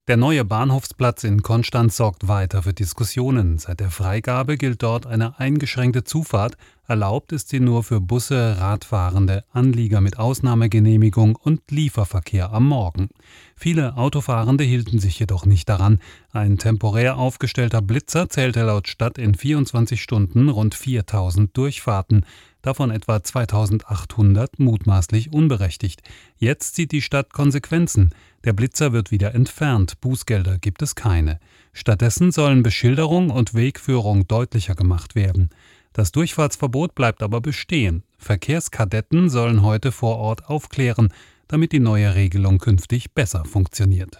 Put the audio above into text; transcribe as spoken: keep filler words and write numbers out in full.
Der neue Bahnhofsplatz in Konstanz sorgt weiter für Diskussionen. Seit der Freigabe gilt dort eine eingeschränkte Zufahrt. Erlaubt ist sie nur für Busse, Radfahrende, Anlieger mit Ausnahmegenehmigung und Lieferverkehr am Morgen. Viele Autofahrende hielten sich jedoch nicht daran. Ein temporär aufgestellter Blitzer zählte laut Stadt in vierundzwanzig Stunden rund viertausend Durchfahrten, davon etwa zweitausendachthundert mutmaßlich unberechtigt. Jetzt zieht die Stadt Konsequenzen. Der Blitzer wird wieder entfernt, Bußgelder gibt es keine. Stattdessen sollen Beschilderung und Wegführung deutlicher gemacht werden. Das Durchfahrtsverbot bleibt aber bestehen. Verkehrskadetten sollen heute vor Ort aufklären, damit die neue Regelung künftig besser funktioniert.